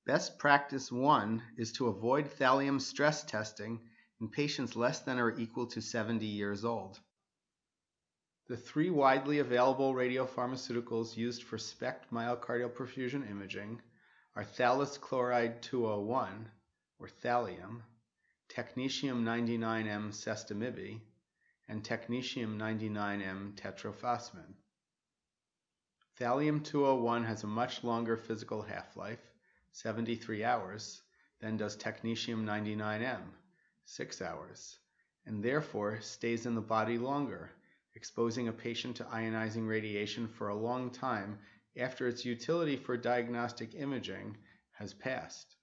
Best practice 1 is to avoid thallium stress testing in patients less than or equal to 70 years old. The three widely available radiopharmaceuticals used for SPECT myocardial perfusion imaging are thallus chloride 201, or thallium, technetium-99m sestimibie, and technetium-99m tetrophosphate. Thallium-201 has a much longer physical half-life, 73 hours, than does technetium-99m, 6 hours, and therefore stays in the body longer, exposing a patient to ionizing radiation for a long time after its utility for diagnostic imaging has passed.